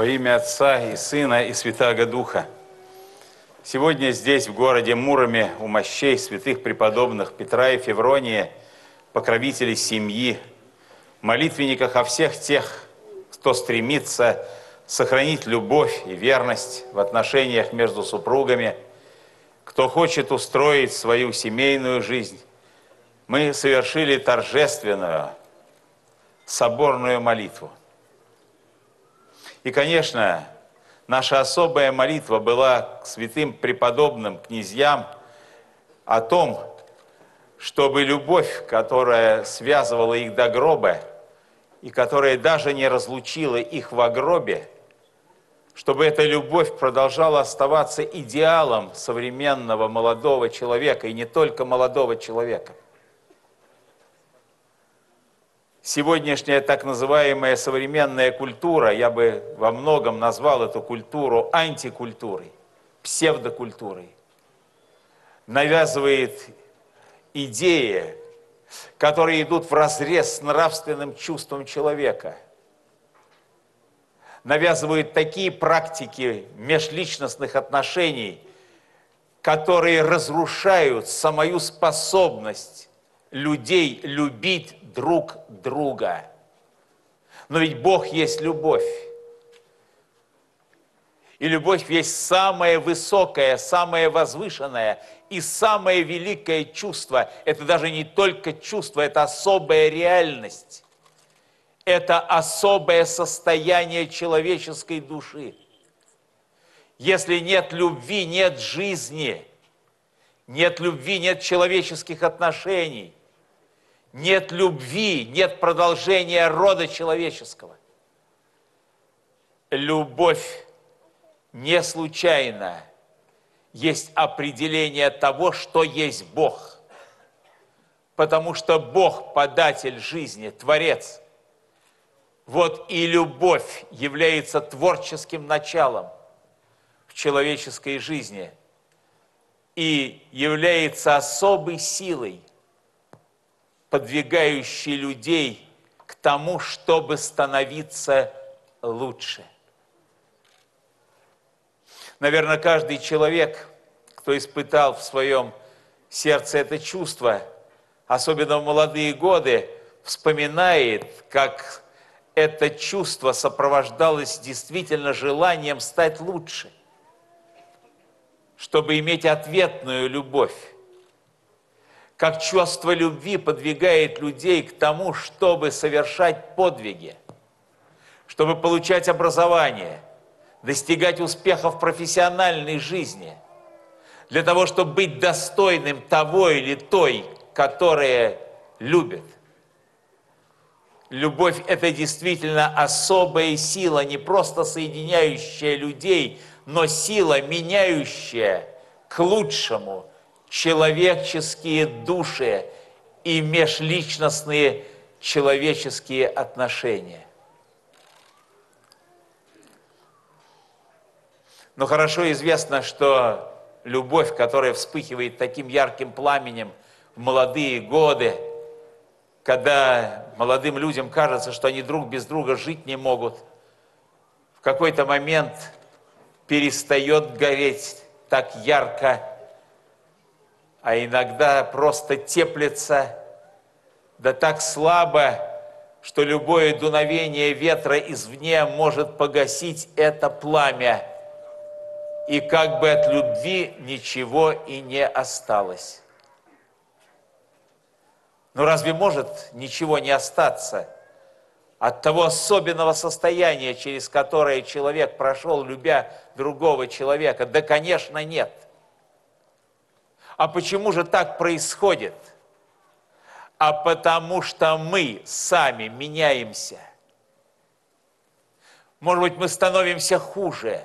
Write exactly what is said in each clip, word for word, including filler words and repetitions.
Во имя Отца и Сына и Святаго Духа. Сегодня здесь, в городе Муроме, у мощей святых преподобных Петра и Феврония, покровителей семьи, молитвенниках о всех тех, кто стремится сохранить любовь и верность в отношениях между супругами, кто хочет устроить свою семейную жизнь, мы совершили торжественную соборную молитву. И, конечно, наша особая молитва была к святым преподобным князьям о том, чтобы любовь, которая связывала их до гроба и которая даже не разлучила их во гробе, чтобы эта любовь продолжала оставаться идеалом современного молодого человека, и не только молодого человека. Сегодняшняя так называемая современная культура, я бы во многом назвал эту культуру антикультурой, псевдокультурой, навязывает идеи, которые идут вразрез с нравственным чувством человека, навязывают такие практики межличностных отношений, которые разрушают самую способность людей любить друг друга. Но ведь Бог есть любовь. И любовь есть самое высокое, самое возвышенное и самое великое чувство. Это даже не только чувство, это особая реальность. Это особое состояние человеческой души. Если нет любви, нет жизни. Нет любви, нет человеческих отношений. Нет любви, нет продолжения рода человеческого. Любовь не случайно есть определение того, что есть Бог. Потому что Бог – податель жизни, Творец. Вот и любовь является творческим началом в человеческой жизни и является особой силой, подвигающий людей к тому, чтобы становиться лучше. Наверное, каждый человек, кто испытал в своем сердце это чувство, особенно в молодые годы, вспоминает, как это чувство сопровождалось действительно желанием стать лучше, чтобы иметь ответную любовь. Как чувство любви подвигает людей к тому, чтобы совершать подвиги, чтобы получать образование, достигать успеха в профессиональной жизни, для того, чтобы быть достойным того или той, которая любит. Любовь – это действительно особая сила, не просто соединяющая людей, но сила, меняющая к лучшему человеческие души и межличностные человеческие отношения. Но хорошо известно, что любовь, которая вспыхивает таким ярким пламенем в молодые годы, когда молодым людям кажется, что они друг без друга жить не могут, в какой-то момент перестает гореть так ярко, а иногда просто теплится, да так слабо, что любое дуновение ветра извне может погасить это пламя, и как бы от любви ничего и не осталось. Но разве может ничего не остаться от того особенного состояния, через которое человек прошел, любя другого человека? Да, конечно, нет. А почему же так происходит? А потому что мы сами меняемся. Может быть, мы становимся хуже.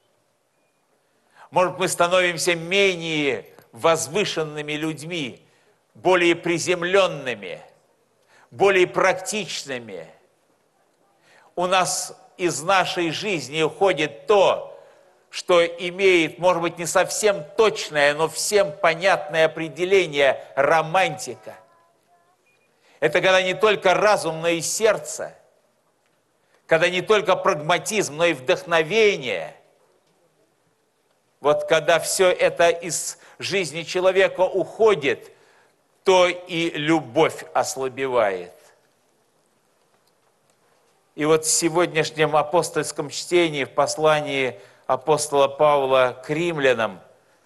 Может, мы становимся менее возвышенными людьми, более приземленными, более практичными. У нас из нашей жизни уходит то, что имеет, может быть, не совсем точное, но всем понятное определение – романтика. Это когда не только разум, но и сердце, когда не только прагматизм, но и вдохновение, вот когда все это из жизни человека уходит, то и любовь ослабевает. И вот в сегодняшнем апостольском чтении, в послании апостола Павла к римлянам,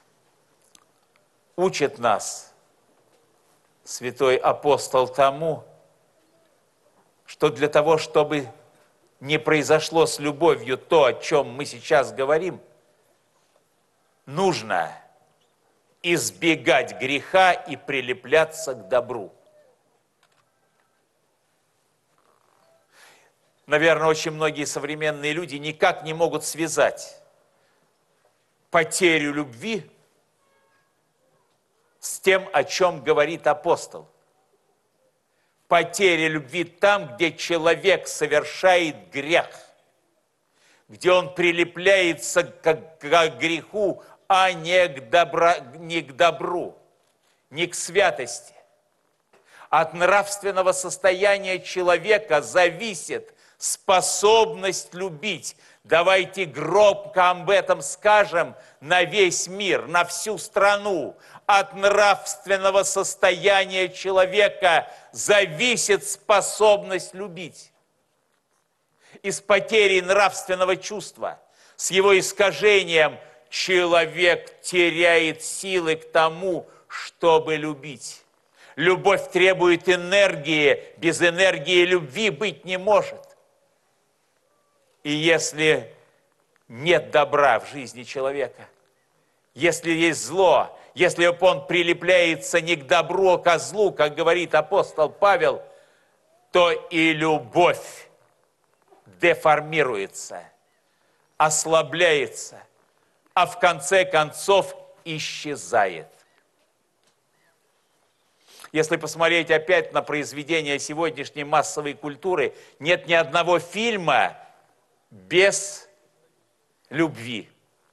учит нас святой апостол тому, что для того, чтобы не произошло с любовью то, о чем мы сейчас говорим, нужно избегать греха и прилепляться к добру. Наверное, очень многие современные люди никак не могут связать потерю любви с тем, о чем говорит апостол. Потеря любви там, где человек совершает грех, где он прилепляется к, к греху, а не к, добро, не к добру, не к святости. От нравственного состояния человека зависит способность любить. Давайте громко об этом скажем на весь мир, на всю страну. От нравственного состояния человека зависит способность любить. И с потерей нравственного чувства, с его искажением, человек теряет силы к тому, чтобы любить. Любовь требует энергии, без энергии любви быть не может. И если нет добра в жизни человека, если есть зло, если он прилепляется не к добру, а ко злу, как говорит апостол Павел, то и любовь деформируется, ослабляется, а в конце концов исчезает. Если посмотреть опять на произведения сегодняшней массовой культуры, нет ни одного фильма без любви.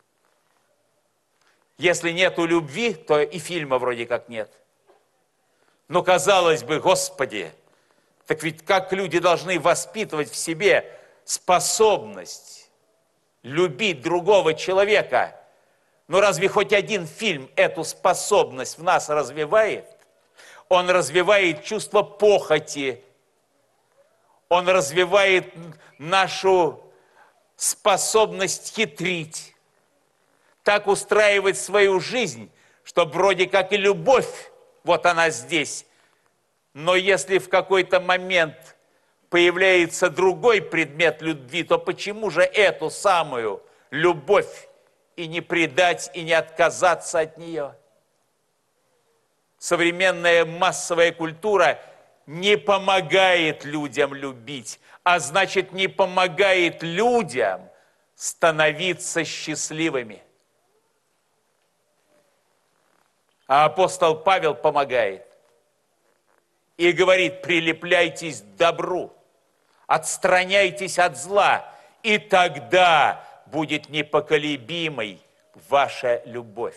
Если нету любви, то и фильма вроде как нет. Но казалось бы, Господи, так ведь как люди должны воспитывать в себе способность любить другого человека? Но разве хоть один фильм эту способность в нас развивает? Он развивает чувство похоти, он развивает нашу способность хитрить, так устраивать свою жизнь, что вроде как и любовь, вот она здесь, но если в какой-то момент появляется другой предмет любви, то почему же эту самую любовь и не предать, и не отказаться от нее? Современная массовая культура не помогает людям любить, а значит, не помогает людям становиться счастливыми. А апостол Павел помогает и говорит: прилепляйтесь к добру, отстраняйтесь от зла, и тогда будет непоколебимой ваша любовь.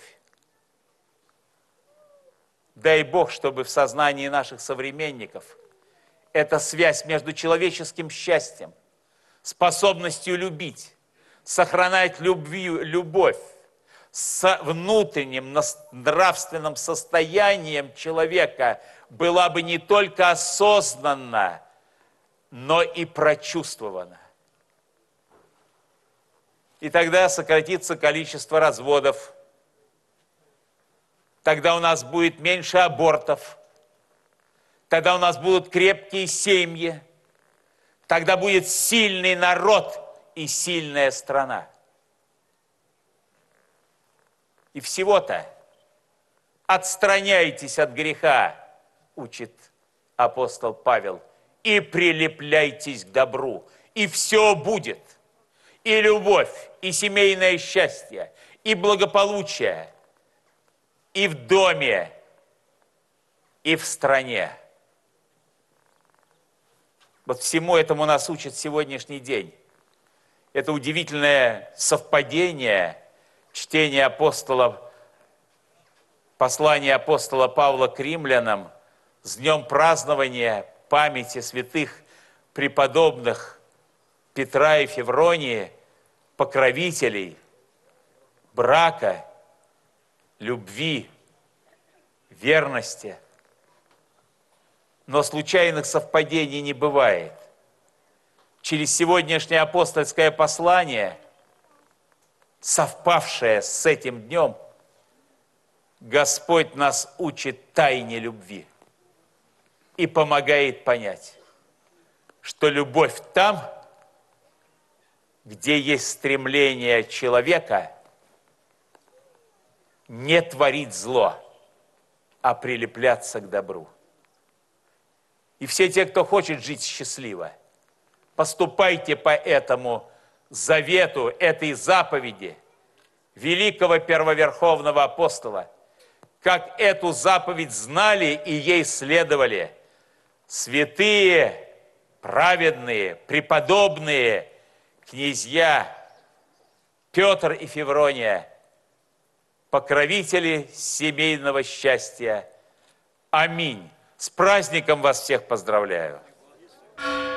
Дай Бог, чтобы в сознании наших современников эта связь между человеческим счастьем, способностью любить, сохранять любви, любовь с внутренним нравственным состоянием человека была бы не только осознанна, но и прочувствована. И тогда сократится количество разводов. Тогда у нас будет меньше абортов. Тогда у нас будут крепкие семьи. Тогда будет сильный народ и сильная страна. И всего-то отстраняйтесь от греха, учит апостол Павел, и прилепляйтесь к добру, и все будет. И любовь, и семейное счастье, и благополучие, и в доме, и в стране. Вот всему этому нас учит сегодняшний день. Это удивительное совпадение чтения апостола, послания апостола Павла к римлянам с днем празднования памяти святых преподобных Петра и Февронии, покровителей брака, любви, верности. Но случайных совпадений не бывает. Через сегодняшнее апостольское послание, совпавшее с этим днем, Господь нас учит тайне любви и помогает понять, что любовь там, где есть стремление человека не творить зло, а прилепляться к добру. И все те, кто хочет жить счастливо, поступайте по этому завету, этой заповеди великого первоверховного апостола, как эту заповедь знали и ей следовали святые, праведные, преподобные князья Петр и Феврония, покровители семейного счастья. Аминь. С праздником вас всех поздравляю.